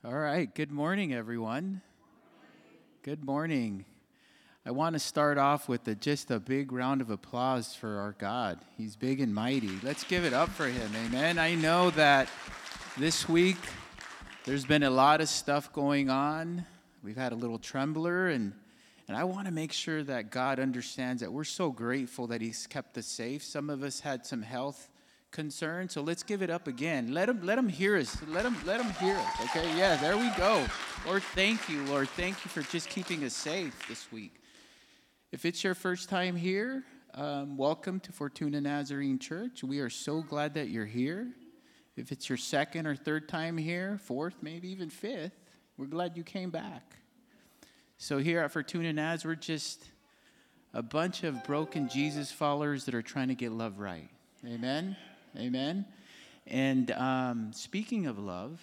All right, good morning, everyone. Good morning. I want to start off with just a big round of applause for our God. He's big and mighty. Let's give it up for him, amen. I know that this week there's been a lot of stuff going on. We've had a little trembler, and I want to make sure that God understands that we're so grateful that he's kept us safe. Some of us had some health concern, so let's give it up again. Let him hear us. Let him hear us. Okay, yeah, there we go. Lord, thank you. Lord, thank you for just keeping us safe this week. If it's your first time here, welcome to Fortuna Nazarene Church. We are so glad that you're here. If it's your second or third time here, fourth, maybe even fifth, we're glad you came back. So here at Fortuna Naz, we're just a bunch of broken Jesus followers that are trying to get love right. Amen. Amen. And speaking of love,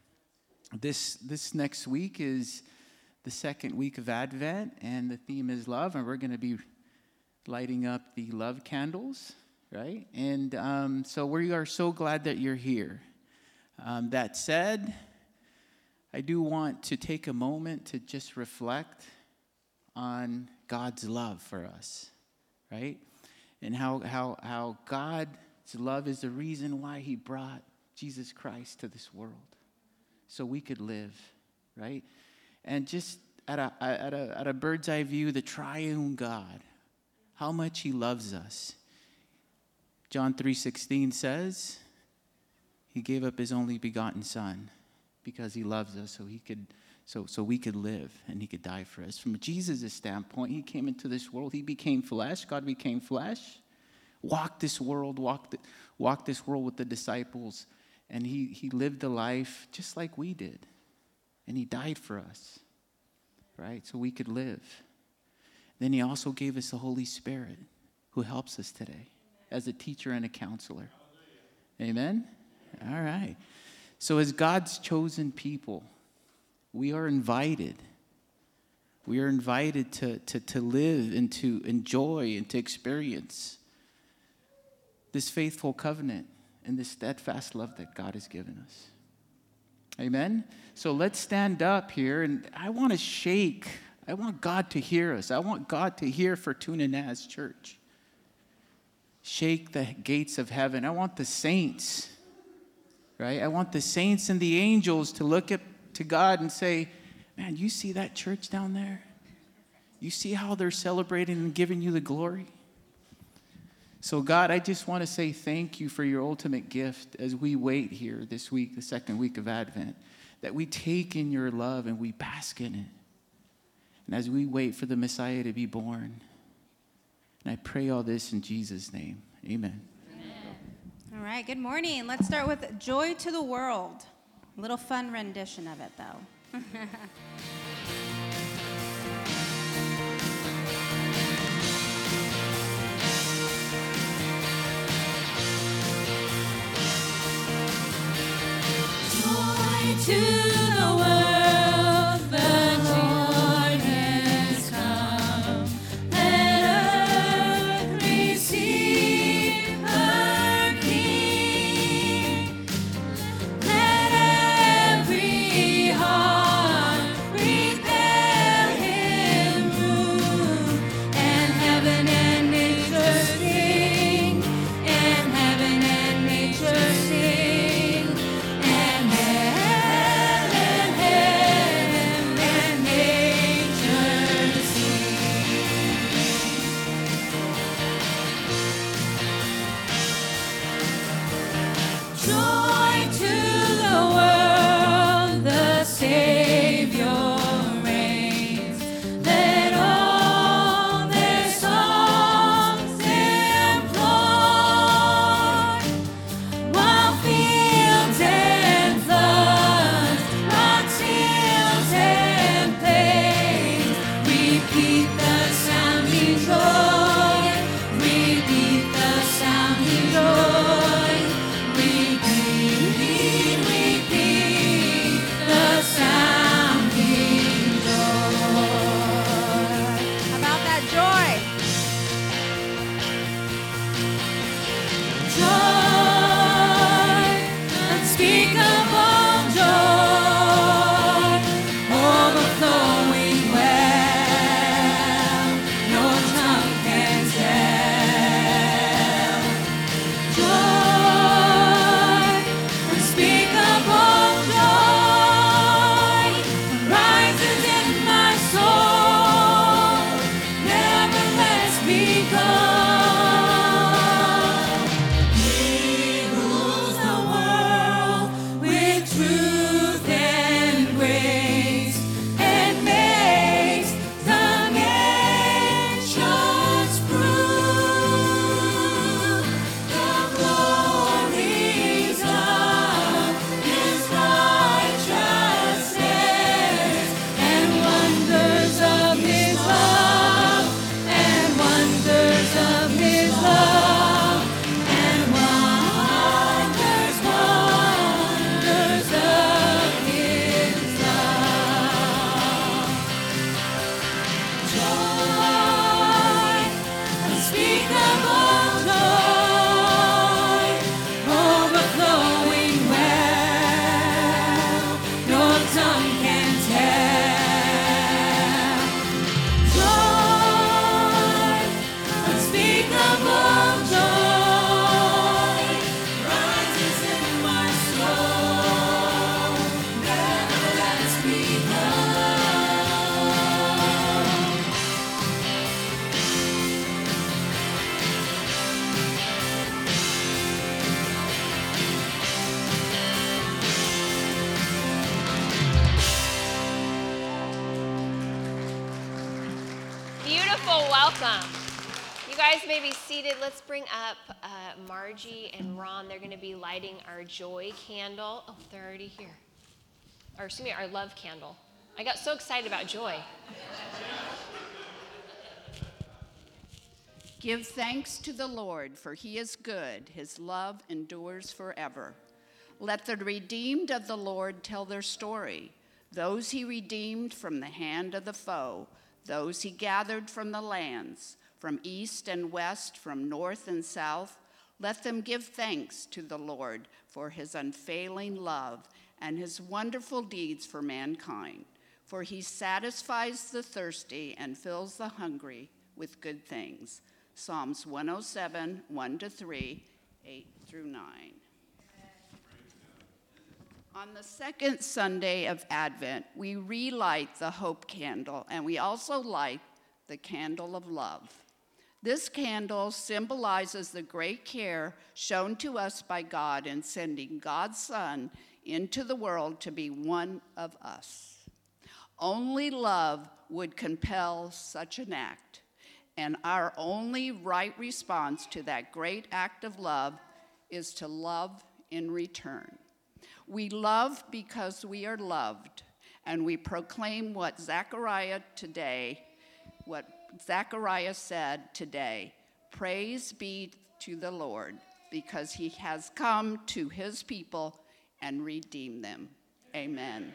this next week is the second week of Advent, and the theme is love, and we're going to be lighting up the love candles, right? And so we are so glad that you're here. That said, I do want to take a moment to just reflect on God's love for us, right? And how God's love is the reason why he brought Jesus Christ to this world, so we could live, right? And just at a bird's eye view, the triune God, how much he loves us. John 3:16 says, he gave up his only begotten son because he loves us, so we could live and he could die for us. From Jesus' standpoint, he came into this world. He became flesh. God became flesh. Walked this world with the disciples, and he lived a life just like we did, and he died for us, right? So we could live. Then he also gave us the Holy Spirit, who helps us today as a teacher and a counselor. Amen? All right. So as God's chosen people, we are invited. We are invited to live and to enjoy and to experience this faithful covenant and this steadfast love that God has given us. Amen? So let's stand up here, and I want God to hear us. I want God to hear Fortuna Naz Church. Shake the gates of heaven. I want the saints, right? I want the saints and the angels to look up to God and say, man, you see that church down there? You see how they're celebrating and giving you the glory? So God, I just want to say thank you for your ultimate gift as we wait here this week, the second week of Advent, that we take in your love and we bask in it. And as we wait for the Messiah to be born, and I pray all this in Jesus' name, amen. All right, good morning. Let's start with Joy to the World. A little fun rendition of it, though. To the world, the Lord has come. Let earth receive her King. Let every heart prepare him room. And heaven and nature sing. And heaven and nature sing. And Wonderful welcome. You guys may be seated. Let's bring up Margie and Ron. They're going to be lighting our joy candle. Oh, they're already here. Or excuse me, our love candle. I got so excited about joy. Give thanks to the Lord, for he is good. His love endures forever. Let the redeemed of the Lord tell their story. Those he redeemed from the hand of the foe, those he gathered from the lands, from east and west, from north and south. Let them give thanks to the Lord for his unfailing love and his wonderful deeds for mankind. For he satisfies the thirsty and fills the hungry with good things. Psalms 107, 1-3, 8-9. On the second Sunday of Advent, we relight the hope candle, and we also light the candle of love. This candle symbolizes the great care shown to us by God in sending God's Son into the world to be one of us. Only love would compel such an act, and our only right response to that great act of love is to love in return. We love because we are loved, and we proclaim what Zechariah said today. Praise be to the Lord, because he has come to his people and redeemed them. Amen.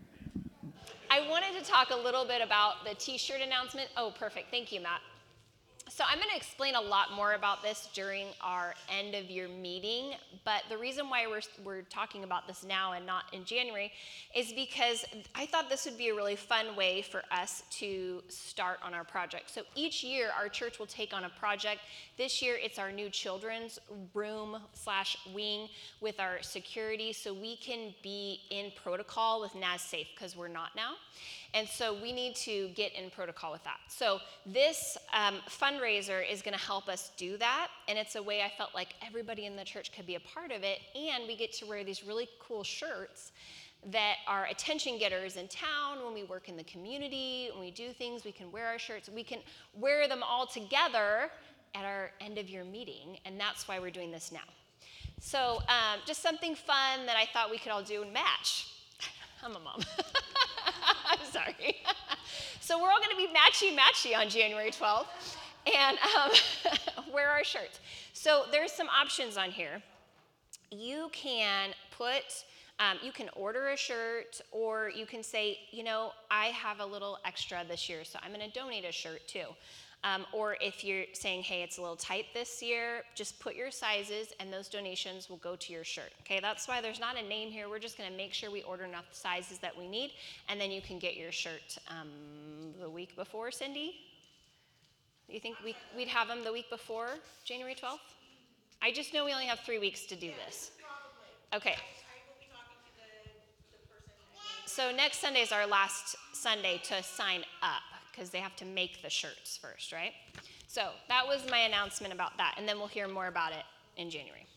I wanted to talk a little bit about the t-shirt announcement. Oh, perfect. Thank you, Matt. So I'm going to explain a lot more about this during our end of year meeting, but the reason why we're talking about this now and not in January is because I thought this would be a really fun way for us to start on our project. So each year our church will take on a project. This year it's our new children's room/wing with our security, so we can be in protocol with NASSafe, because we're not now. And so we need to get in protocol with that. So this fundraiser is going to help us do that. And it's a way I felt like everybody in the church could be a part of it. And we get to wear these really cool shirts that are attention getters in town. When we work in the community, when we do things, we can wear our shirts. We can wear them all together at our end of year meeting. And that's why we're doing this now. So just something fun that I thought we could all do and match. I'm a mom. I'm sorry. So we're all going to be matchy-matchy on January 12th and wear our shirts. So there's some options on here. You can you can order a shirt, or you can say, I have a little extra this year, so I'm going to donate a shirt too. Or if you're saying, hey, it's a little tight this year, just put your sizes and those donations will go to your shirt. Okay, that's why there's not a name here. We're just going to make sure we order enough sizes that we need, and then you can get your shirt the week before, Cindy? You think we'd have them the week before January 12th? I just know we only have 3 weeks to do this. Okay. I will be talking to the person again. So next Sunday is our last Sunday to sign up, because they have to make the shirts first, right? So that was my announcement about that, and then we'll hear more about it in January.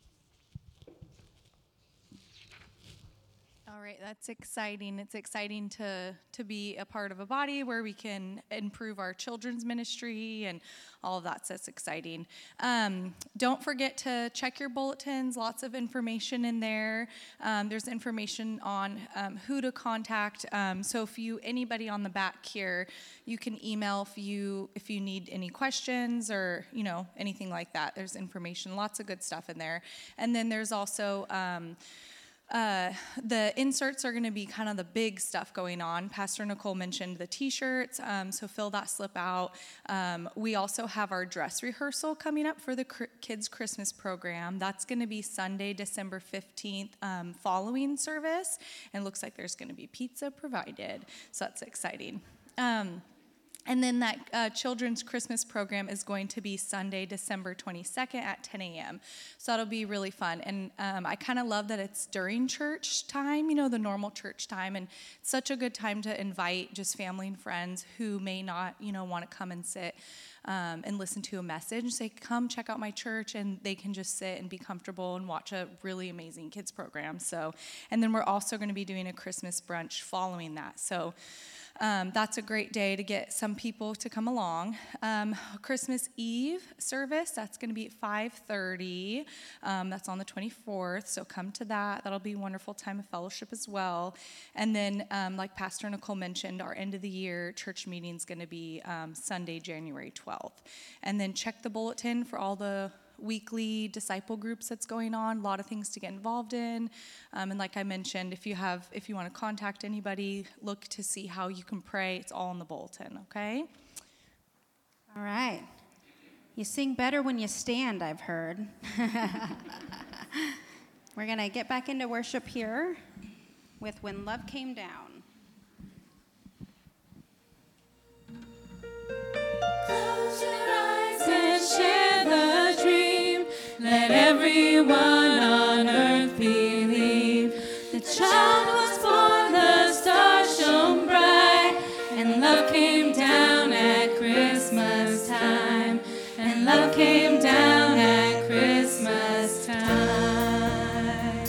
All right, that's exciting. It's exciting to be a part of a body where we can improve our children's ministry and all of that. So it's exciting. Don't forget to check your bulletins. Lots of information in there. There's information on who to contact. So if anybody on the back here, you can email if you need any questions or anything like that. There's information. Lots of good stuff in there. And then there's also the inserts are going to be kind of the big stuff going on. Pastor Nicole mentioned the t-shirts, so fill that slip out. We also have our dress rehearsal coming up for the kids' Christmas program. That's going to be Sunday, December 15th, following service, and it looks like there's going to be pizza provided, so that's exciting. And then that children's Christmas program is going to be Sunday, December 22nd at 10 a.m. So that'll be really fun. And I kind of love that it's during church time, the normal church time. And it's such a good time to invite just family and friends who may not, want to come and sit and listen to a message. Say, come check out my church, and they can just sit and be comfortable and watch a really amazing kids program. So, and then we're also going to be doing a Christmas brunch following that. So that's a great day to get some people to come along. Christmas Eve service, that's going to be at 5:30. That's on the 24th, so come to that. That'll be a wonderful time of fellowship as well. And then, like Pastor Nicole mentioned, our end of the year church meeting is going to be Sunday, January 12th. And then check the bulletin for all the weekly disciple groups that's going on. A lot of things to get involved in. And like I mentioned, if you want to contact anybody, look to see how you can pray. It's all in the bulletin, okay? All right. You sing better when you stand, I've heard. We're going to get back into worship here with When Love Came Down. Close your eyes and share the dream. Let everyone on earth believe. The child was born, the stars shone bright, and love came down at Christmas time. And love came down at Christmas time.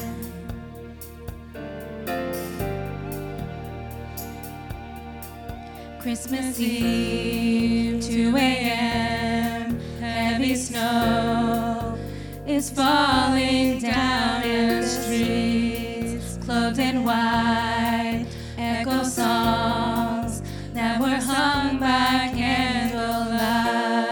Christmas Eve, 2 a.m., heavy snow is falling down in the streets. Clothed in white, echo songs that were hung by candlelight.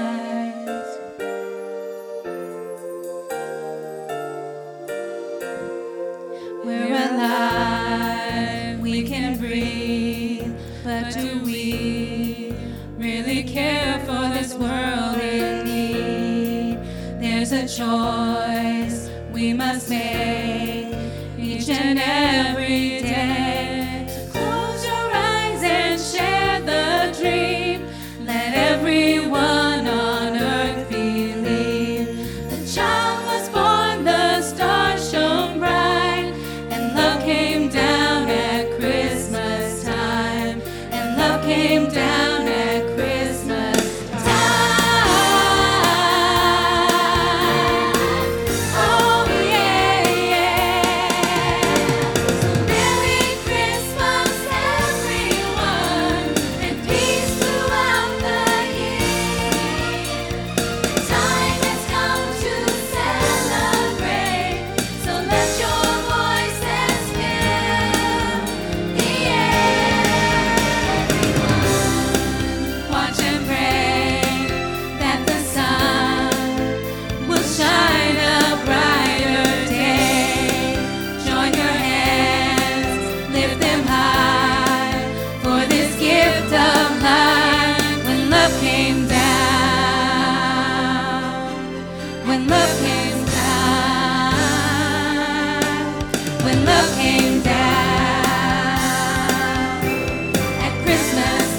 We're alive, we can breathe, but do we really care for this world in need? There's a choice we must make each and every day. Close your eyes and share the dream. Let everyone on earth believe. The child was born, the stars shone bright, and love came down at Christmas time. And love came down at Christmas time. Oh yeah, yeah. So Merry Christmas, everyone, and peace throughout the year. The time has come to celebrate, so let your voices fill the air. Watch and pray that the sun will shine a brighter day. Join your hands, lift them high for this gift of life. When love came down, when love came down, when love came down at Christmas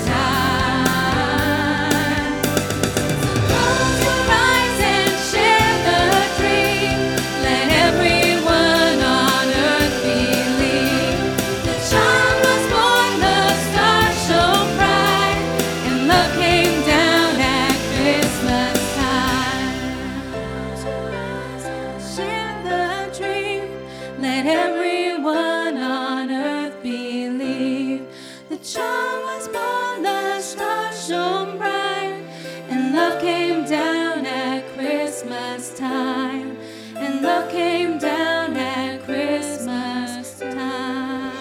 time. Close your eyes and share the dream. Let everyone on earth believe. The child was born, the stars shone bright, and love came down at Christmas time. Close your eyes and share the dream. Let everyone on earth believe. The child was born, the stars shone bright, and love came down at Christmas time. And love came down at Christmas time.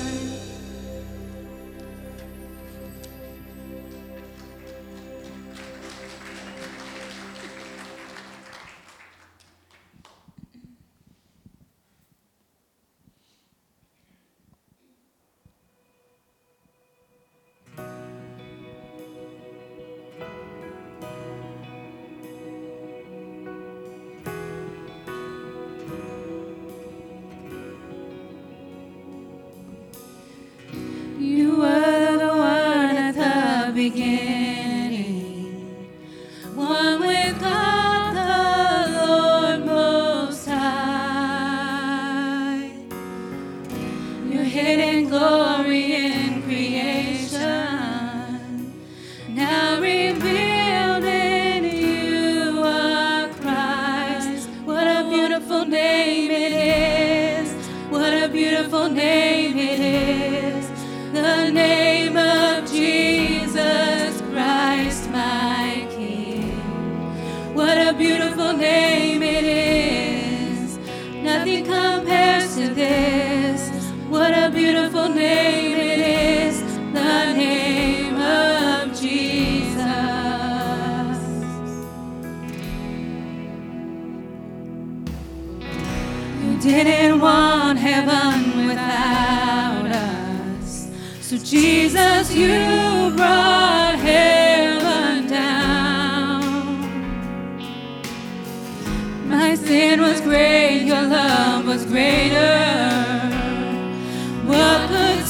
You were the one at the beginning, one with God the Lord Most High. Your hidden glory in creation, now revealed beautiful name it is, the name of Jesus Christ, my King. What a beautiful name it is. Nothing compares to this. What a beautiful name it is, the name of Jesus. You didn't want heaven without us, so Jesus, you brought heaven down. My sin was great, your love was greater. What could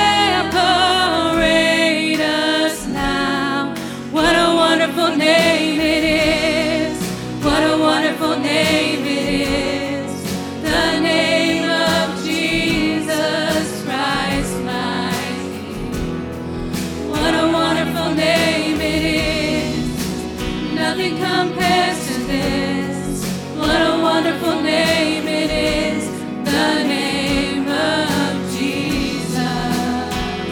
separate us now? What a wonderful name it is. What a wonderful name it is. The name of Jesus Christ, my King. What a wonderful name it is. Nothing compares to this. What a wonderful name it is. The name of Jesus.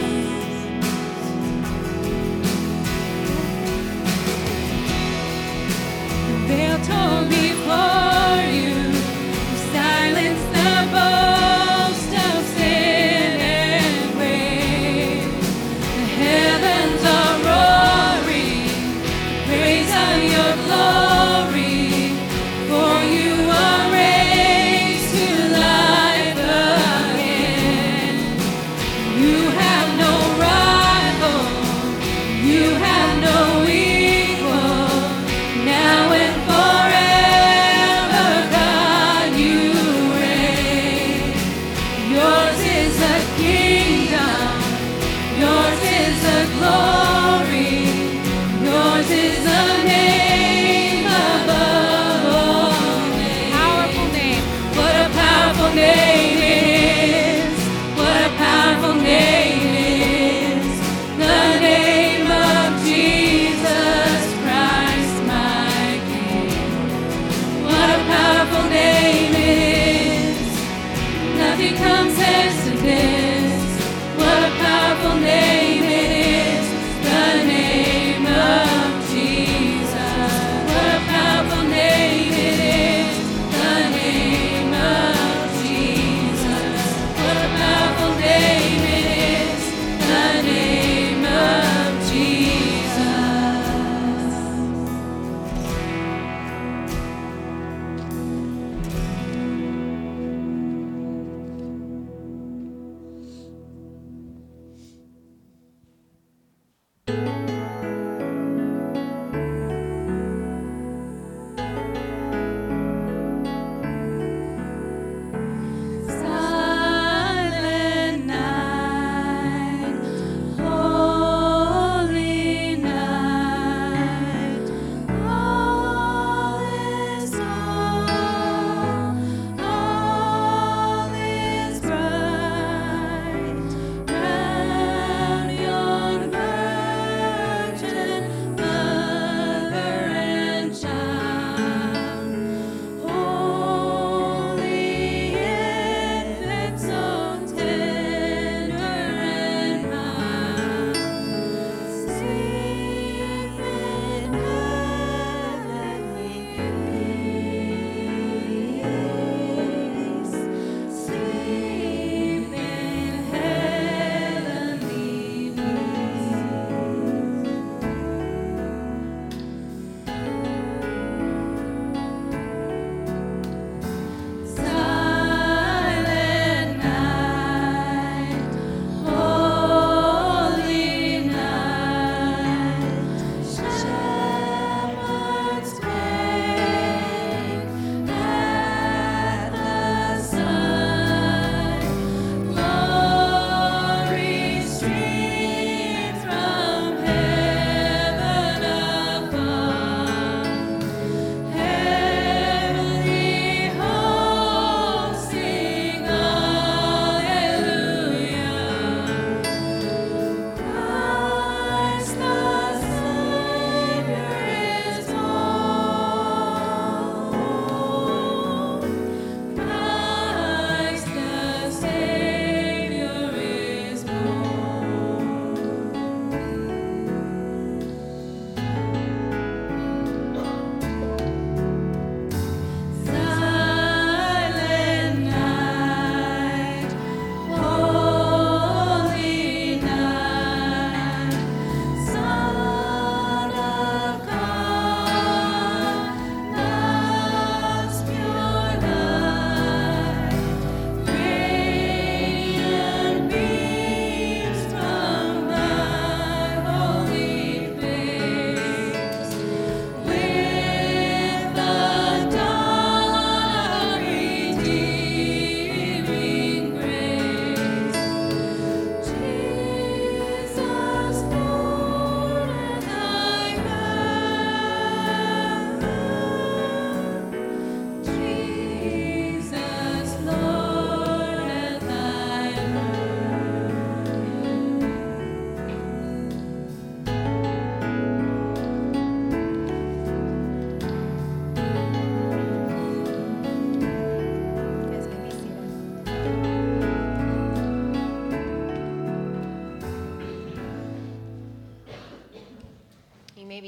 The veil torn before you, you silenced the boast of sin and grave. The heavens are roaring, praise of your glory, for you are raised to life again. You have no rival, you have no equal, now and forever, God, you reign. Yours is the kingdom, yours is the glory, yours is the name above all names. Powerful name. What a powerful name it is. What a powerful name it is. The name of Jesus Christ, my King. What a powerful name it is. Nothing compares to this.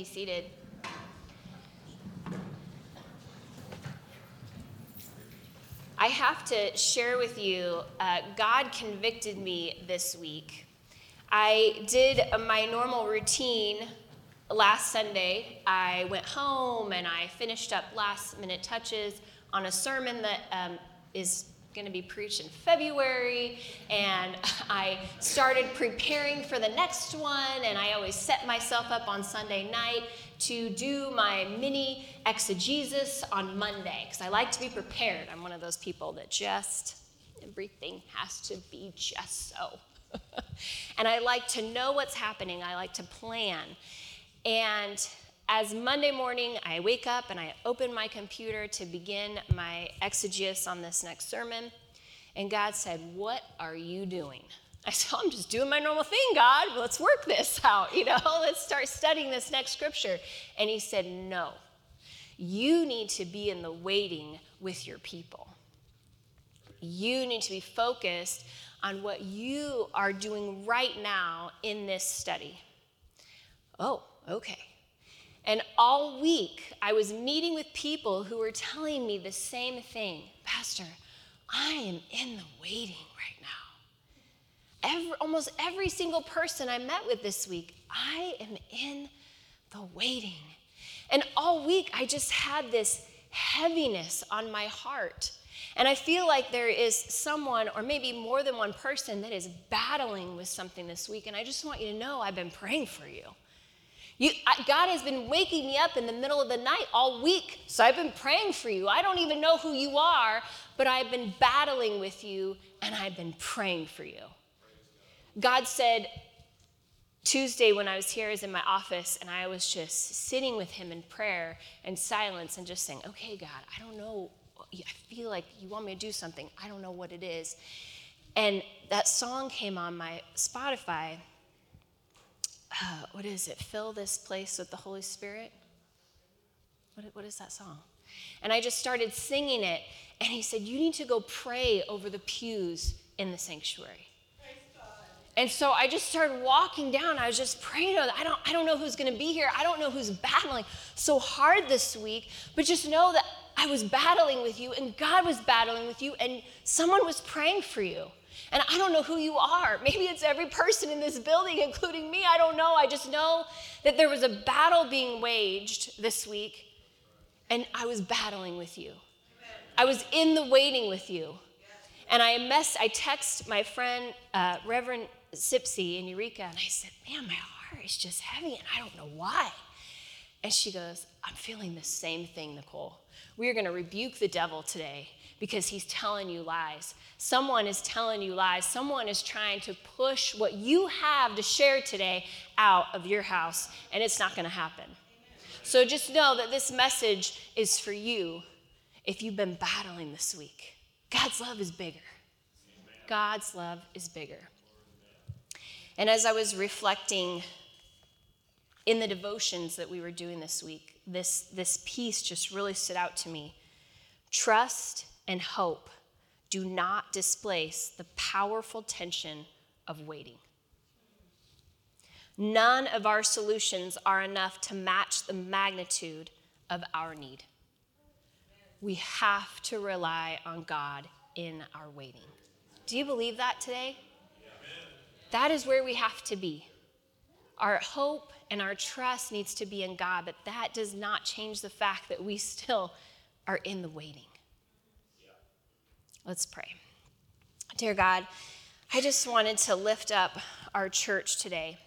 seated. I have to share with you, God convicted me this week. I did my normal routine last Sunday. I went home and I finished up last minute touches on a sermon that is going to be preached in February, and I started preparing for the next one, and I always set myself up on Sunday night to do my mini exegesis on Monday, because I like to be prepared. I'm one of those people that just, everything has to be just so. And I like to know what's happening. I like to plan. And as Monday morning, I wake up and I open my computer to begin my exegesis on this next sermon. And God said, "What are you doing?" I said, "I'm just doing my normal thing, God. Let's work this out, Let's start studying this next scripture." And he said, "No, you need to be in the waiting with your people. You need to be focused on what you are doing right now in this study." Oh, okay. And all week, I was meeting with people who were telling me the same thing. "Pastor, I am in the waiting right now." Almost every single person I met with this week, I am in the waiting. And all week, I just had this heaviness on my heart. And I feel like there is someone, or maybe more than one person, that is battling with something this week. And I just want you to know I've been praying for you. God has been waking me up in the middle of the night all week, so I've been praying for you. I don't even know who you are, but I've been battling with you, and I've been praying for you. God said Tuesday when I was here, I was in my office, and I was just sitting with him in prayer and silence and just saying, "Okay, God, I don't know. I feel like you want me to do something. I don't know what it is." And that song came on my Spotify. What is it? "Fill this place with the Holy Spirit." What is that song? And I just started singing it, and he said, "You need to go pray over the pews in the sanctuary." And so I just started walking down. I was just praying. I don't know who's going to be here. I don't know who's battling so hard this week, but just know that I was battling with you, and God was battling with you, and someone was praying for you. And I don't know who you are. Maybe it's every person in this building, including me. I don't know. I just know that there was a battle being waged this week, and I was battling with you. I was in the waiting with you. And I text my friend, Reverend Sipsy in Eureka, and I said, "Man, my heart is just heavy, and I don't know why." And she goes, "I'm feeling the same thing, Nicole. We are going to rebuke the devil today because he's telling you lies. Someone is telling you lies. Someone is trying to push what you have to share today out of your house, and it's not going to happen." So just know that this message is for you if you've been battling this week. God's love is bigger. God's love is bigger. And as I was reflecting in the devotions that we were doing this week, this piece just really stood out to me. Trust and hope do not displace the powerful tension of waiting. None of our solutions are enough to match the magnitude of our need. We have to rely on God in our waiting. Do you believe that today? That is where we have to be. Our hope and our trust needs to be in God, but that does not change the fact that we still are in the waiting. Let's pray. Dear God, I just wanted to lift up our church today.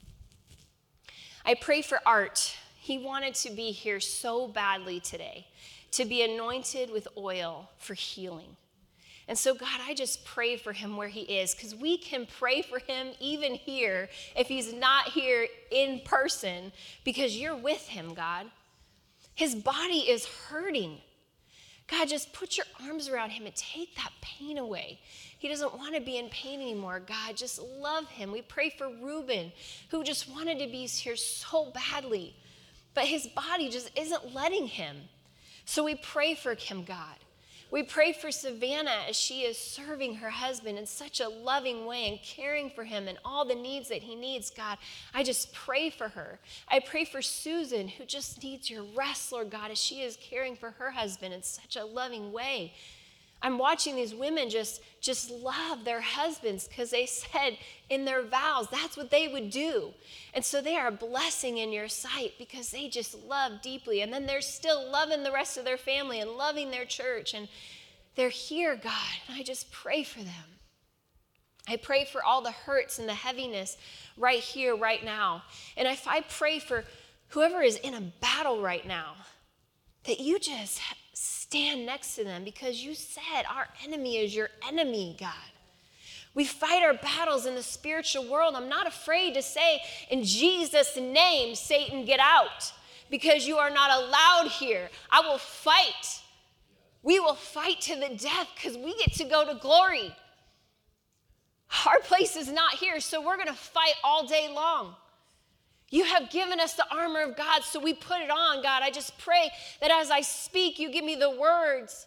I pray for Art. He wanted to be here so badly today, to be anointed with oil for healing. And so, God, I just pray for him where he is, because we can pray for him even here if he's not here in person, because you're with him, God. His body is hurting. God, just put your arms around him and take that pain away. He doesn't want to be in pain anymore. God, just love him. We pray for Reuben, who just wanted to be here so badly, but his body just isn't letting him. So we pray for him, God. We pray for Savannah as she is serving her husband in such a loving way and caring for him and all the needs that he needs, God. I just pray for her. I pray for Susan, who just needs your rest, Lord God, as she is caring for her husband in such a loving way. I'm watching these women just love their husbands because they said in their vows that's what they would do. And so they are a blessing in your sight because they just love deeply. And then they're still loving the rest of their family and loving their church. And they're here, God, and I just pray for them. I pray for all the hurts and the heaviness right here, right now. And if I pray for whoever is in a battle right now, that you just stand next to them because you said our enemy is your enemy, God. We fight our battles in the spiritual world. I'm not afraid to say, in Jesus' name, Satan, get out, because you are not allowed here. I will fight. We will fight to the death because we get to go to glory. Our place is not here, so we're going to fight all day long. You have given us the armor of God, so we put it on, God. I just pray that as I speak, you give me the words.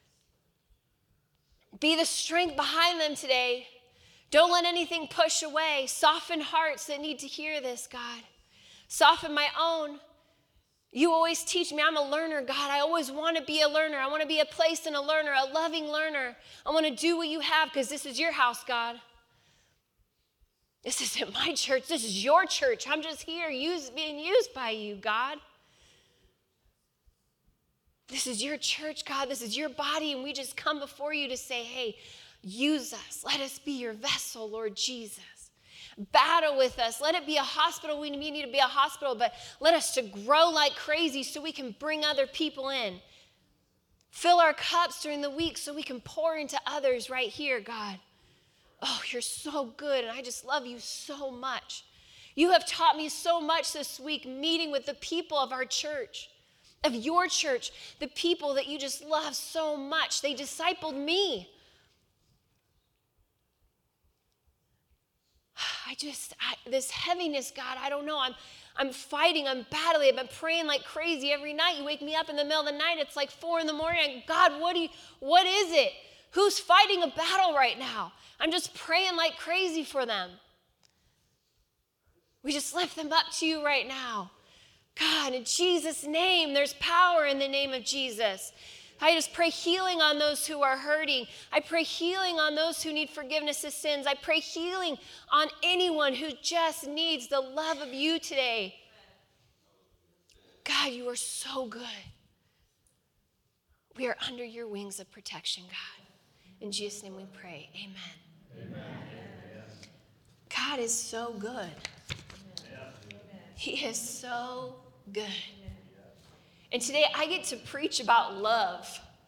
Be the strength behind them today. Don't let anything push away. Soften hearts that need to hear this, God. Soften my own. You always teach me I'm a learner, God. I always want to be a learner. I want to be a place and a learner, a loving learner. I want to do what you have because this is your house, God. This isn't my church. This is your church. I'm just here being used by you, God. This is your church, God. This is your body, and we just come before you to say, hey, use us. Let us be your vessel, Lord Jesus. Battle with us. Let it be a hospital. We need to be a hospital, but let us to grow like crazy so we can bring other people in. Fill our cups during the week so we can pour into others right here, God. Oh, you're so good, and I just love you so much. You have taught me so much this week meeting with the people of our church, of your church, the people that you just love so much. They discipled me. This heaviness, God, I don't know. I'm fighting, I'm battling, I've been praying like crazy every night. You wake me up in the middle of the night, it's like 4 a.m. God, what is it? Who's fighting a battle right now? I'm just praying like crazy for them. We just lift them up to you right now. God, in Jesus' name, there's power in the name of Jesus. I just pray healing on those who are hurting. I pray healing on those who need forgiveness of sins. I pray healing on anyone who just needs the love of you today. God, you are so good. We are under your wings of protection, God. In Jesus' name we pray. Amen. Amen. God is so good. He is so good. And today I get to preach about love.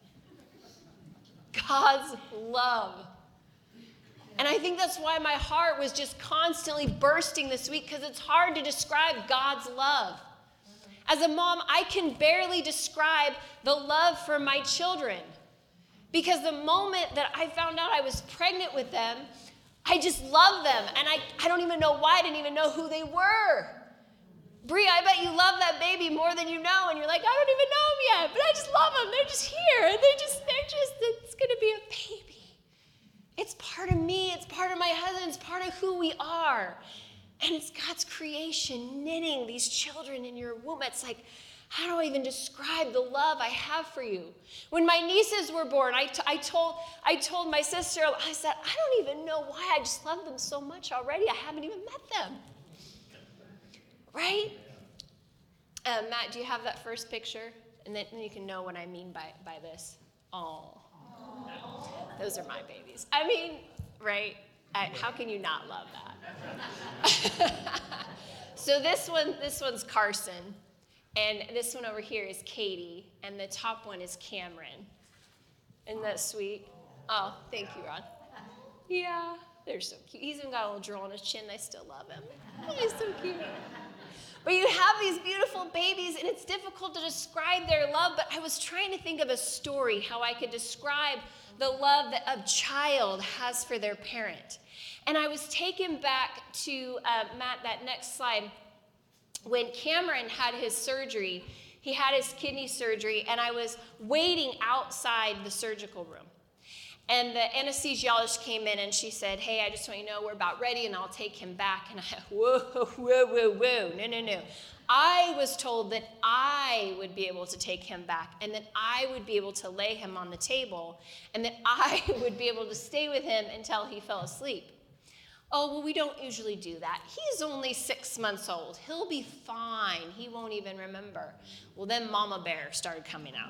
God's love. And I think that's why my heart was just constantly bursting this week, because it's hard to describe God's love. As a mom, I can barely describe the love for my children, because the moment that I found out I was pregnant with them, I just loved them. And I don't even know why. I didn't even know who they were. Bree, I bet you love that baby more than you know. And you're like, I don't even know them yet, but I just love them. They're just here. And it's going to be a baby. It's part of me. It's part of my husband. It's part of who we are. And it's God's creation, knitting these children in your womb. It's like, how do I even describe the love I have for you? When my nieces were born, I told my sister, I said, I don't even know why I just love them so much already. I haven't even met them. Right? Matt, do you have that first picture? And then you can know what I mean by this. Oh, those are my babies. I mean, right? How can you not love that? So this one's Carson, and this one over here is Katie, and the top one is Cameron. Isn't that sweet? Oh, thank you, Ron. Yeah, they're so cute. He's even got a little drool on his chin. I still love him. He's so cute. But you have these beautiful babies, and it's difficult to describe their love, but I was trying to think of a story, how I could describe the love that a child has for their parent. And I was taken back to, Matt, that next slide. When Cameron had his surgery, He had his kidney surgery, and I was waiting outside the surgical room. And the anesthesiologist came in, and she said, hey, I just want you to know we're about ready, and I'll take him back. And I whoa, no. I was told that I would be able to take him back, and that I would be able to lay him on the table, and that I would be able to stay with him until he fell asleep. Oh, well, we don't usually do that. He's only 6 months old. He'll be fine. He won't even remember. Well, then Mama Bear started coming out.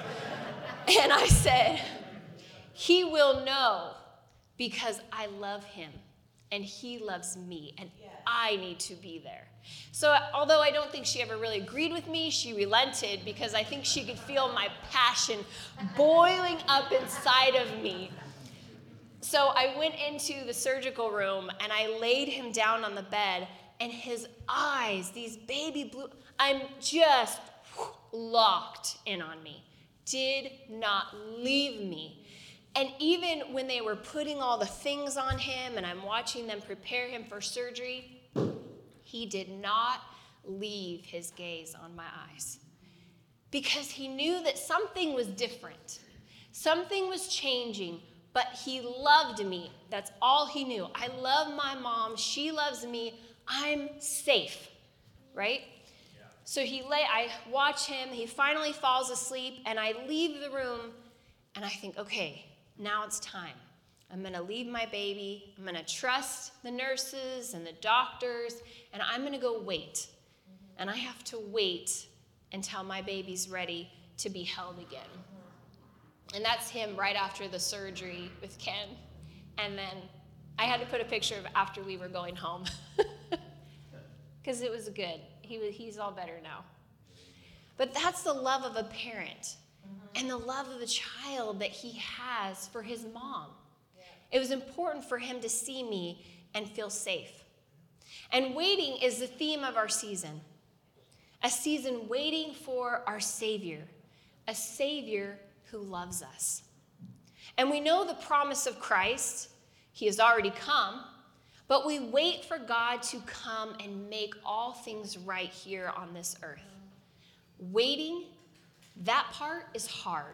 And I said, he will know because I love him, and he loves me, and I need to be there. So although I don't think she ever really agreed with me, she relented because I think she could feel my passion boiling up inside of me. So I went into the surgical room and I laid him down on the bed, and his eyes, these baby blue, I'm just locked in on me, did not leave me. And even when they were putting all the things on him and I'm watching them prepare him for surgery, he did not leave his gaze on my eyes, because he knew that something was different. Something was changing, but he loved me. That's all he knew. I love my mom. She loves me. I'm safe, right? Yeah. So I watch him. He finally falls asleep, and I leave the room, and I think, okay, now it's time. I'm going to leave my baby. I'm going to trust the nurses and the doctors, and I'm going to go wait. And I have to wait until my baby's ready to be held again. And that's him right after the surgery with Ken. And then I had to put a picture of after we were going home because it was good. He's all better now. But that's the love of a parent and the love of a child that he has for his mom. It was important for him to see me and feel safe. And waiting is the theme of our season. A season waiting for our Savior, a Savior who loves us. And we know the promise of Christ. He has already come, but we wait for God to come and make all things right here on this earth. Waiting, that part is hard.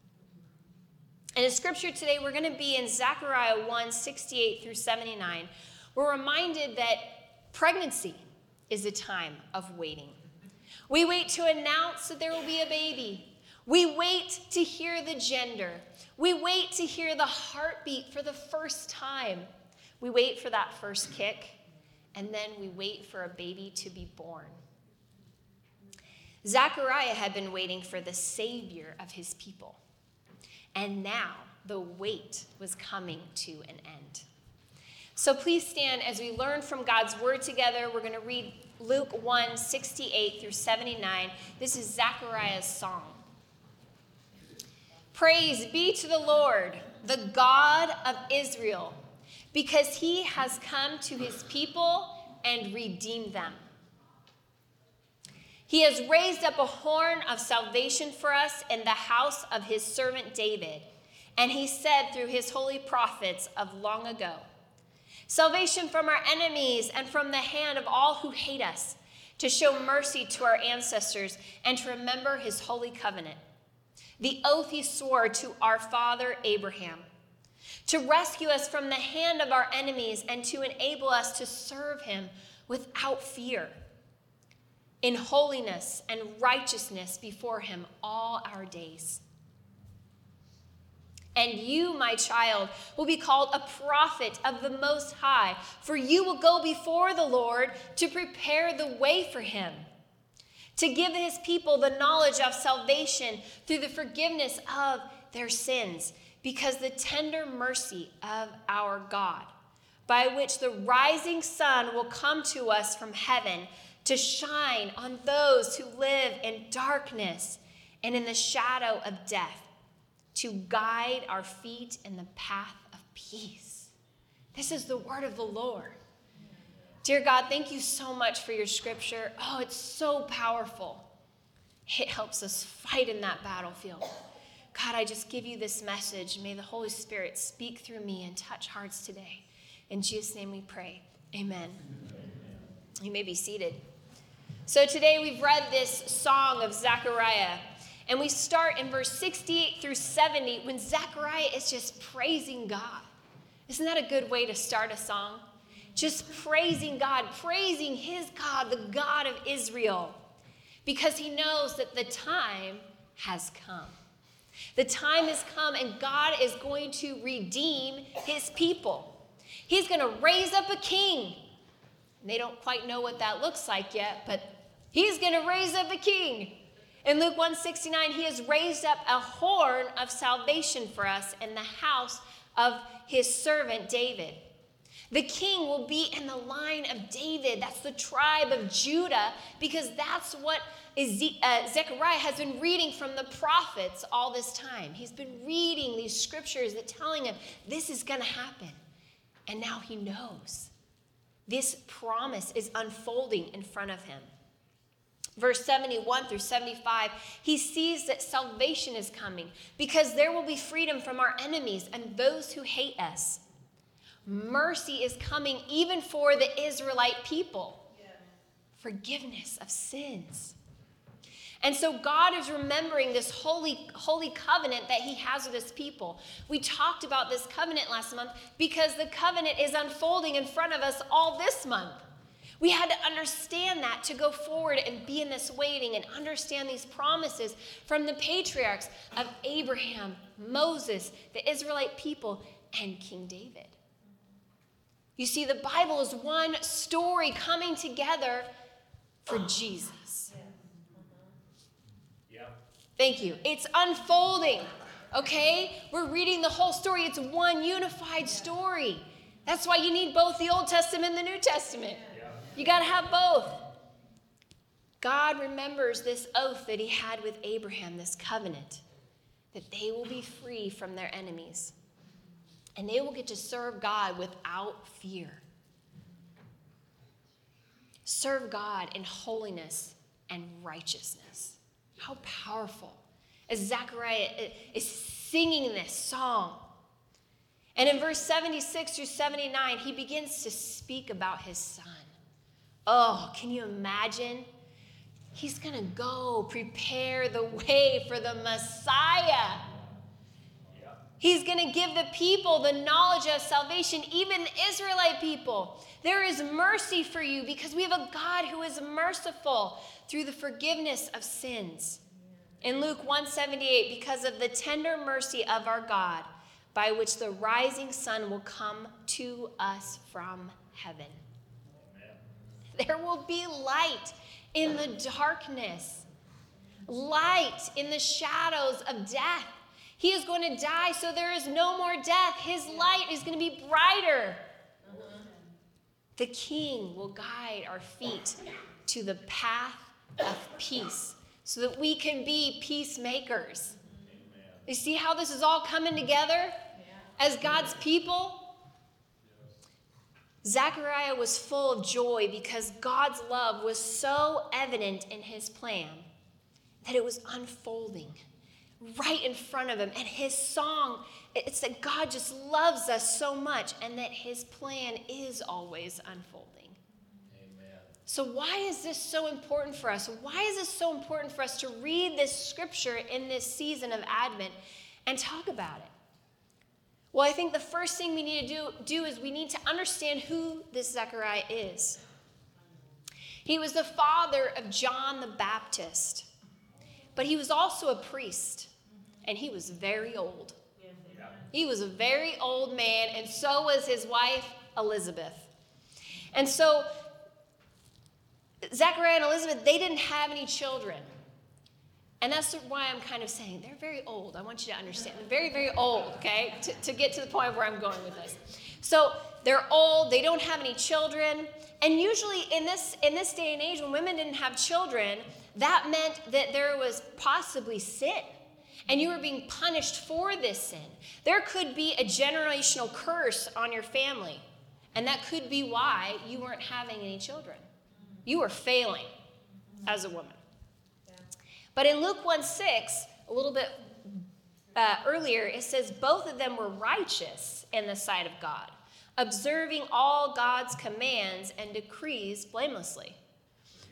And in scripture today, we're going to be in Zechariah 1:68 through 79. We're reminded that pregnancy is a time of waiting. We wait to announce that there will be a baby. We wait to hear the gender. We wait to hear the heartbeat for the first time. We wait for that first kick, and then we wait for a baby to be born. Zechariah had been waiting for the Savior of his people. And now the wait was coming to an end. So please stand as we learn from God's word together. We're going to read Luke 1:68 through 79. This is Zechariah's song. Praise be to the Lord, the God of Israel, because he has come to his people and redeemed them. He has raised up a horn of salvation for us in the house of his servant David. And he said through his holy prophets of long ago, salvation from our enemies and from the hand of all who hate us, to show mercy to our ancestors and to remember his holy covenant, the oath he swore to our father Abraham, to rescue us from the hand of our enemies and to enable us to serve him without fear, in holiness and righteousness before him all our days. And you, my child, will be called a prophet of the Most High, for you will go before the Lord to prepare the way for him, to give his people the knowledge of salvation through the forgiveness of their sins, because the tender mercy of our God, by which the rising sun will come to us from heaven, to shine on those who live in darkness and in the shadow of death, to guide our feet in the path of peace. This is the word of the Lord. Dear God, thank you so much for your scripture. Oh, it's so powerful. It helps us fight in that battlefield. God, I just give you this message. May the Holy Spirit speak through me and touch hearts today. In Jesus' name we pray. Amen. You may be seated. So today we've read this song of Zechariah, and we start in verse 68 through 70 when Zechariah is just praising God. Isn't that a good way to start a song? Just praising God, praising his God, the God of Israel, because he knows that the time has come. The time has come, and God is going to redeem his people. He's going to raise up a king. And they don't quite know what that looks like yet, but he's going to raise up a king. In Luke 1:69, he has raised up a horn of salvation for us in the house of his servant David. The king will be in the line of David. That's the tribe of Judah, because that's what Zechariah has been reading from the prophets all this time. He's been reading these scriptures that telling him this is going to happen. And now he knows. This promise is unfolding in front of him. Verse 71 through 75, he sees that salvation is coming because there will be freedom from our enemies and those who hate us. Mercy is coming even for the Israelite people. Forgiveness of sins. And so God is remembering this holy covenant that he has with his people. We talked about this covenant last month because the covenant is unfolding in front of us all this month. We had to understand that to go forward and be in this waiting and understand these promises from the patriarchs of Abraham, Moses, the Israelite people, and King David. You see, the Bible is one story coming together for Jesus. Thank you. It's unfolding, okay? We're reading the whole story. It's one unified story. That's why you need both the Old Testament and the New Testament. You got to have both. God remembers this oath that he had with Abraham, this covenant, that they will be free from their enemies. And they will get to serve God without fear. Serve God in holiness and righteousness. How powerful. As Zechariah is singing this song. And in verse 76 through 79, he begins to speak about his son. Oh, can you imagine? He's going to go prepare the way for the Messiah. He's going to give the people the knowledge of salvation, even the Israelite people. There is mercy for you because we have a God who is merciful through the forgiveness of sins. In Luke 1:78, because of the tender mercy of our God, by which the rising sun will come to us from heaven. Amen. There will be light in the darkness, light in the shadows of death. He is going to die, so there is no more death. His light is going to be brighter. The King will guide our feet to the path of peace so that we can be peacemakers. Amen. You see how this is all coming together as God's people? Zechariah was full of joy because God's love was so evident in his plan that it was unfolding right in front of him. And his song, it's that God just loves us so much and that his plan is always unfolding. Amen. So why is this so important for us? Why is this so important for us to read this scripture in this season of Advent and talk about it? Well, I think the first thing we need to do is we need to understand who this Zechariah is. He was the father of John the Baptist, but he was also a priest, and he was very old. He was a very old man, and so was his wife, Elizabeth. And so Zechariah and Elizabeth, they didn't have any children. And that's why I'm kind of saying they're very old. I want you to understand. They're very, very old, okay, to get to the point where I'm going with this. So they're old. They don't have any children. And usually in this day and age, when women didn't have children, that meant that there was possibly sin. And you were being punished for this sin. There could be a generational curse on your family. And that could be why you weren't having any children. You were failing as a woman. But in Luke 1:6, a little bit earlier, it says both of them were righteous in the sight of God, observing all God's commands and decrees blamelessly.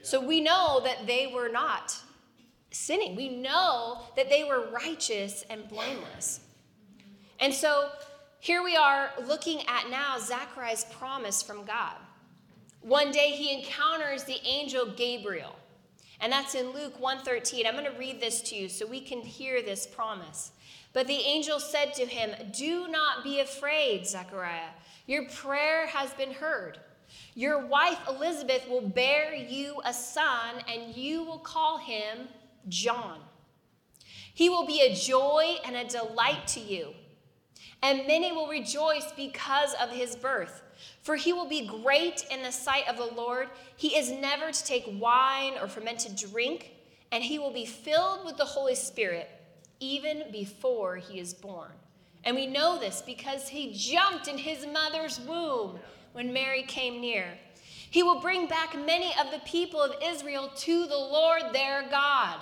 So we know that they were not sinning. We know that they were righteous and blameless. And so here we are looking at now Zechariah's promise from God. One day he encounters the angel Gabriel. And that's in Luke 1:13. I'm going to read this to you so we can hear this promise. But the angel said to him, "Do not be afraid, Zechariah. Your prayer has been heard. Your wife Elizabeth will bear you a son, and you will call him John. He will be a joy and a delight to you, and many will rejoice because of his birth. For he will be great in the sight of the Lord. He is never to take wine or fermented drink, and he will be filled with the Holy Spirit even before he is born." And we know this because he jumped in his mother's womb when Mary came near. "He will bring back many of the people of Israel to the Lord their God."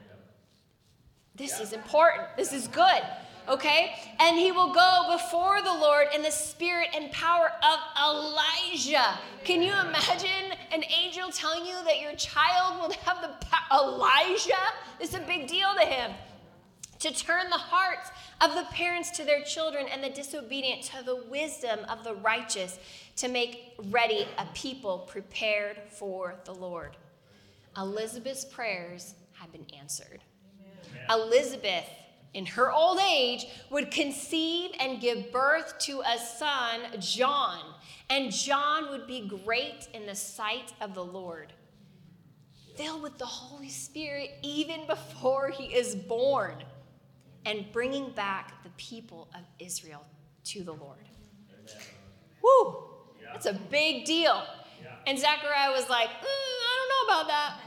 This is important. This is good. Okay? "And he will go before the Lord in the spirit and power of Elijah." Can you imagine an angel telling you that your child will have the Elijah? This is a big deal to him. "To turn the hearts of the parents to their children and the disobedient to the wisdom of the righteous, to make ready a people prepared for the Lord." Elizabeth's prayers have been answered. Elizabeth, in her old age, would conceive and give birth to a son, John. And John would be great in the sight of the Lord, filled with the Holy Spirit even before he is born, and bringing back the people of Israel to the Lord. Woo! It's a big deal. And Zechariah was like, I don't know about that.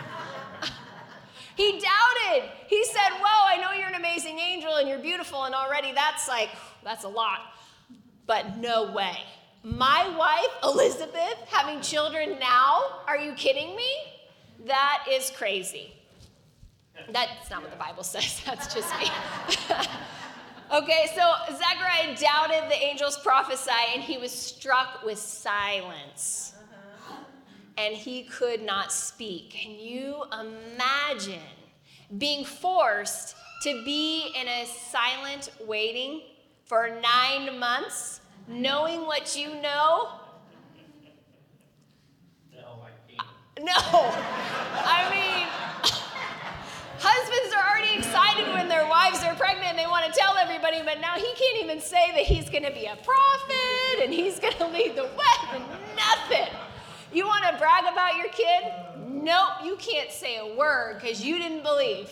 He doubted. He said, "Whoa, I know you're an amazing angel and you're beautiful, and already that's a lot. But no way. My wife, Elizabeth, having children now? Are you kidding me? That is crazy." That's not what the Bible says. That's just me. Okay, so Zechariah doubted the angel's prophecy, and he was struck with silence. And he could not speak. Can you imagine being forced to be in a silent waiting for 9 months, knowing what you know? No. I mean, husbands are already excited when their wives are pregnant and they want to tell everybody, but now he can't even say that he's going to be a prophet and he's going to lead the wedding. Nothing. You want to brag about your kid? Nope, you can't say a word because you didn't believe.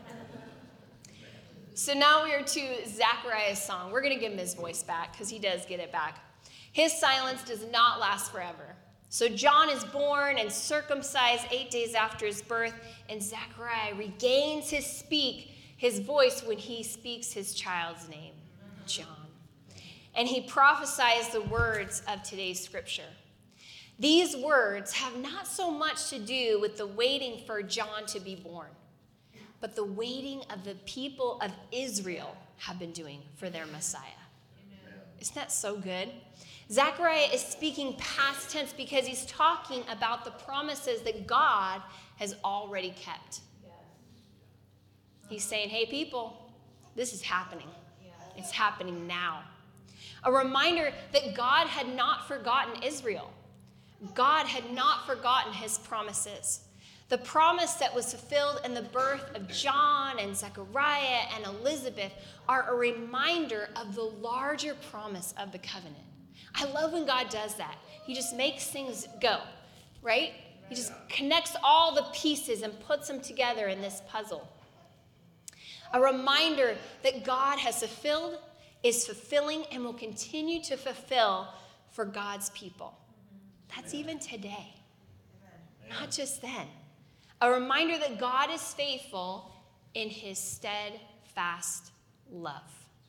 So now we are to Zechariah's song. We're going to give him his voice back because he does get it back. His silence does not last forever. So John is born and circumcised 8 days after his birth, and Zechariah regains his voice when he speaks his child's name, John. And he prophesies the words of today's scripture. These words have not so much to do with the waiting for John to be born, but the waiting of the people of Israel have been doing for their Messiah. Amen. Isn't that so good? Zechariah is speaking past tense because he's talking about the promises that God has already kept. He's saying, hey, people, this is happening. It's happening now. A reminder that God had not forgotten Israel. God had not forgotten his promises. The promise that was fulfilled in the birth of John and Zechariah and Elizabeth are a reminder of the larger promise of the covenant. I love when God does that. He just makes things go, right? He just connects all the pieces and puts them together in this puzzle. A reminder that God has fulfilled, is fulfilling, and will continue to fulfill for God's people. That's even today, not just then. A reminder that God is faithful in his steadfast love.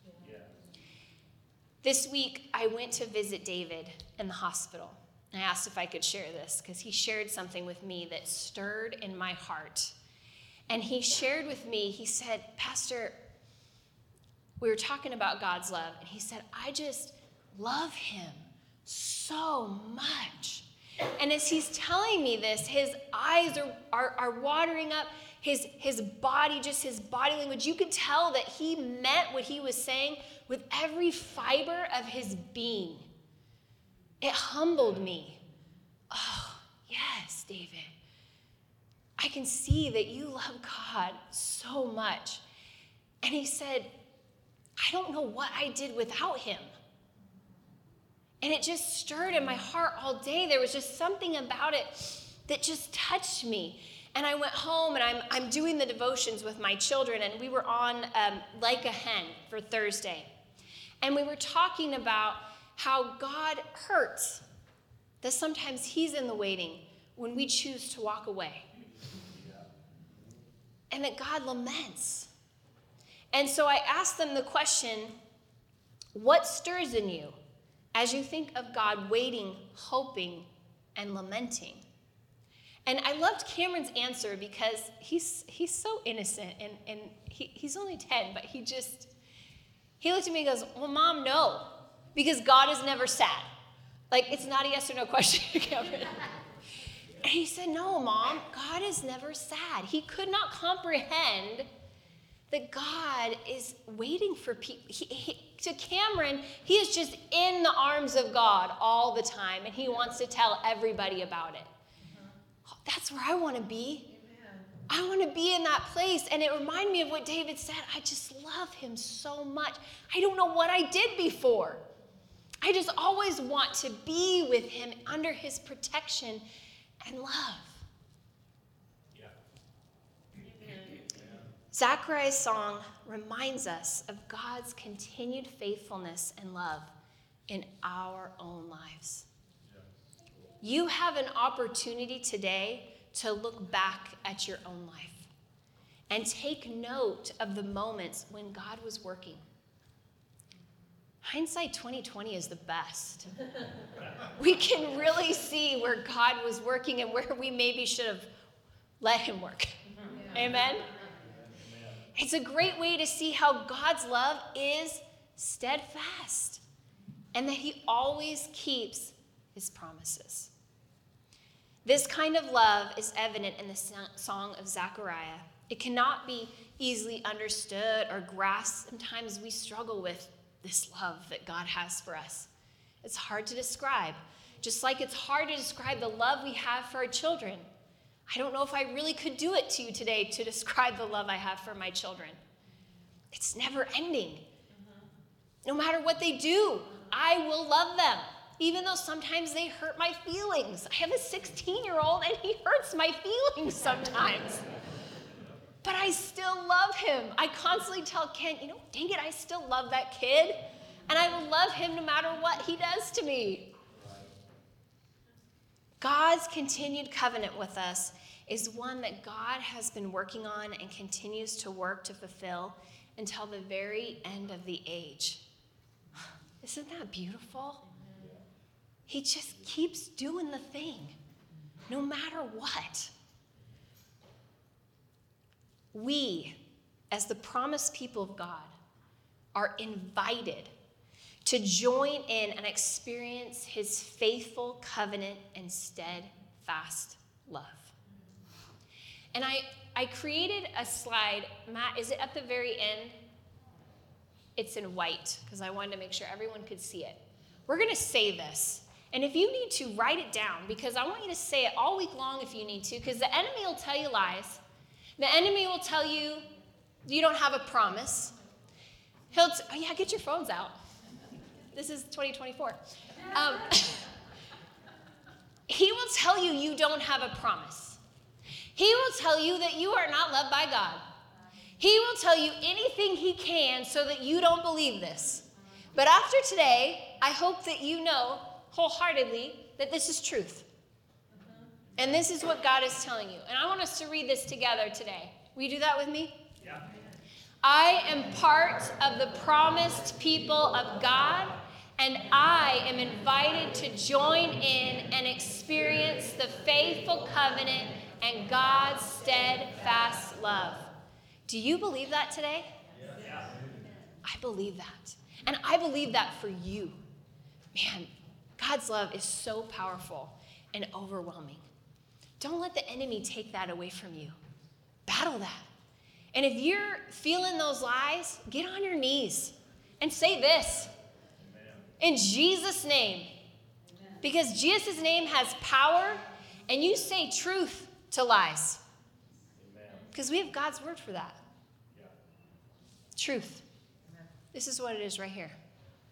This week, I went to visit David in the hospital. I asked if I could share this because he shared something with me that stirred in my heart. And he shared with me, he said, Pastor, we were talking about God's love, and he said, I just love him so much. And as he's telling me this, his eyes are watering up, his body, just his body language. You could tell that he meant what he was saying with every fiber of his being. It humbled me. Oh, yes, David. I can see that you love God so much. And he said, I don't know what I did without him. And it just stirred in my heart all day. There was just something about it that just touched me. And I went home, and I'm doing the devotions with my children, and we were on Like a Hen for Thursday. And we were talking about how God hurts, that sometimes he's in the waiting when we choose to walk away. And that God laments. And so I asked them the question, what stirs in you as you think of God waiting, hoping, and lamenting? And I loved Cameron's answer because he's so innocent, and he's only 10, but he looked at me and goes, well, Mom, no, because God is never sad. Like, it's not a yes or no question, Cameron. And he said, no, Mom, God is never sad. He could not comprehend that God is waiting for people. To Cameron, he is just in the arms of God all the time, and he wants to tell everybody about it. That's where I want to be. I want to be in that place. And it reminded me of what David said. I just love him so much. I don't know what I did before. I just always want to be with him under his protection and love. Zechariah's song reminds us of God's continued faithfulness and love in our own lives. You have an opportunity today to look back at your own life and take note of the moments when God was working. Hindsight 2020 is the best. We can really see where God was working and where we maybe should have let him work. Amen? It's a great way to see how God's love is steadfast and that he always keeps his promises. This kind of love is evident in the song of Zechariah. It cannot be easily understood or grasped. Sometimes we struggle with this love that God has for us. It's hard to describe, just like it's hard to describe the love we have for our children. I don't know if I really could do it to you today to describe the love I have for my children. It's never ending. No matter what they do, I will love them, even though sometimes they hurt my feelings. I have a 16-year-old, and he hurts my feelings sometimes. But I still love him. I constantly tell Ken, dang it, I still love that kid, and I will love him no matter what he does to me. God's continued covenant with us is one that God has been working on and continues to work to fulfill until the very end of the age. Isn't that beautiful? He just keeps doing the thing, no matter what. We, as the promised people of God, are invited to join in and experience his faithful covenant and steadfast love. And I created a slide. Matt, is it at the very end? It's in white, because I wanted to make sure everyone could see it. We're going to say this. And if you need to, write it down, because I want you to say it all week long if you need to, because the enemy will tell you lies. The enemy will tell you you don't have a promise. Get your phones out. This is 2024. He will tell you you don't have a promise. He will tell you that you are not loved by God. He will tell you anything he can so that you don't believe this. But after today, I hope that you know wholeheartedly that this is truth. And this is what God is telling you. And I want us to read this together today. Will you do that with me? Yeah. I am part of the promised people of God, and I am invited to join in and experience the faithful covenant and God's steadfast love. Do you believe that today? Yeah. I believe that. And I believe that for you. Man, God's love is so powerful. and overwhelming. Don't let the enemy take that away from you. Battle that. And if you're feeling those lies, get on your knees and say this. In Jesus' name. Because Jesus' name has power, and you say truth to lies. Because we have God's word for that. Truth. This is what it is right here.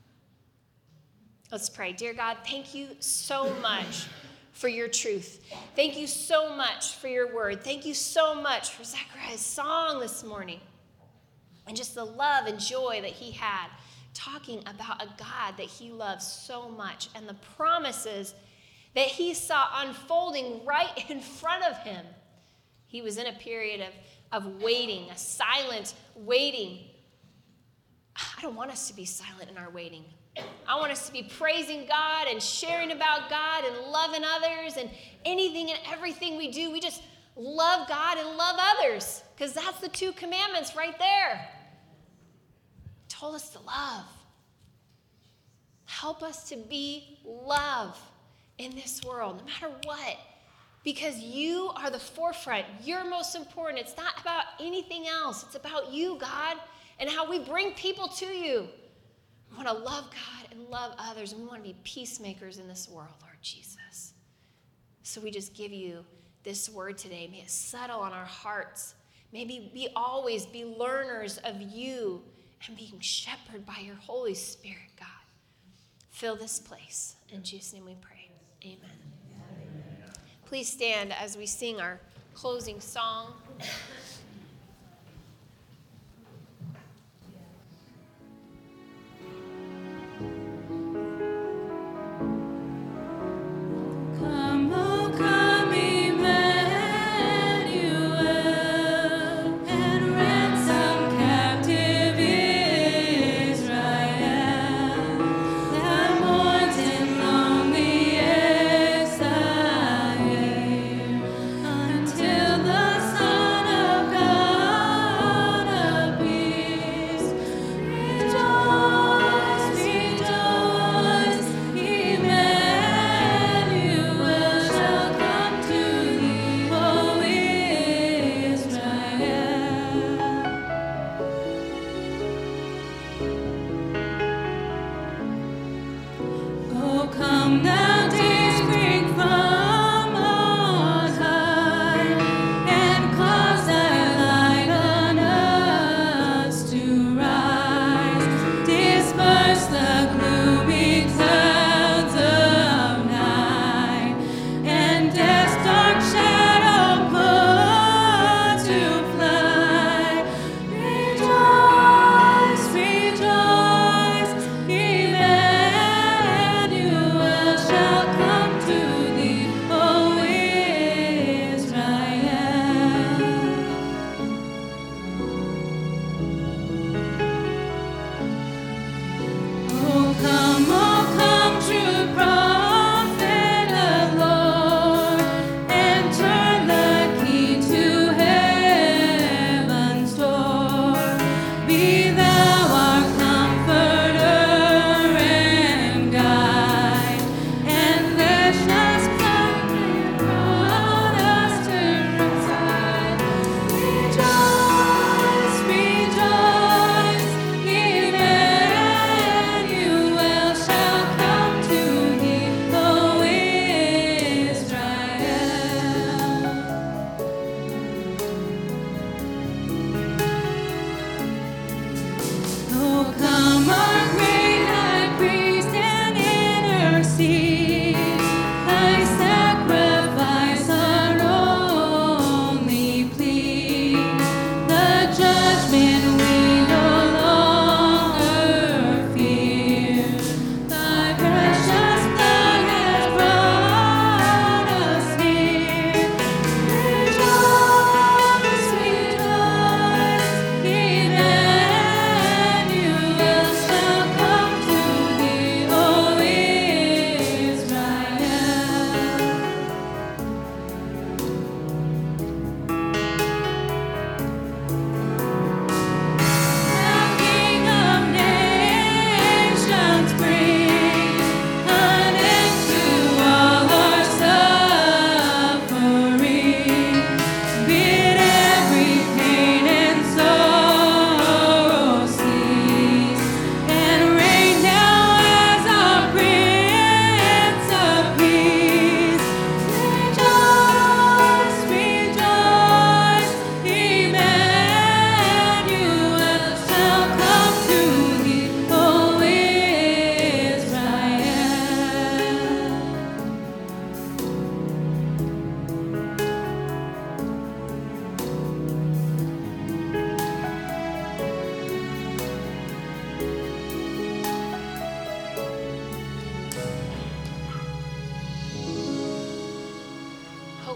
Let's pray. Dear God, thank you so much for your truth. Thank you so much for your word. Thank you so much for Zechariah's song this morning and just the love and joy that he had talking about a God that he loves so much and the promises that he saw unfolding right in front of him. He was in a period of waiting, a silent waiting. I don't want us to be silent in our waiting. I want us to be praising God and sharing about God and loving others, and anything and everything we do, we just love God and love others, because that's the 2 commandments right there. He told us to love. Help us to be love in this world, no matter what, because you are the forefront. You're most important. It's not about anything else. It's about you, God, and how we bring people to you. We want to love God and love others, and we want to be peacemakers in this world, Lord Jesus. So we just give you this word today. May it settle on our hearts. May we always be learners of you and being shepherded by your Holy Spirit, God. Fill this place. In Jesus' name we pray. Amen. Please stand as we sing our closing song. Come, oh come, Emmanuel, and ransom captive Israel, that mourns in lonely exile, until the Son of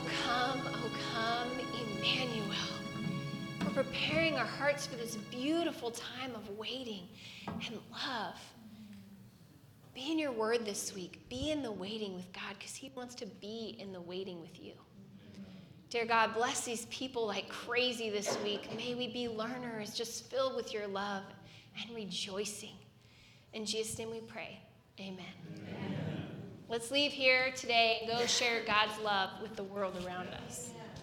Oh, come, Emmanuel. We're preparing our hearts for this beautiful time of waiting and love. Be in your word this week. Be in the waiting with God because he wants to be in the waiting with you. Dear God, bless these people like crazy this week. May we be learners just filled with your love and rejoicing. In Jesus' name we pray. Amen. Let's leave here today and go share God's love with the world around us.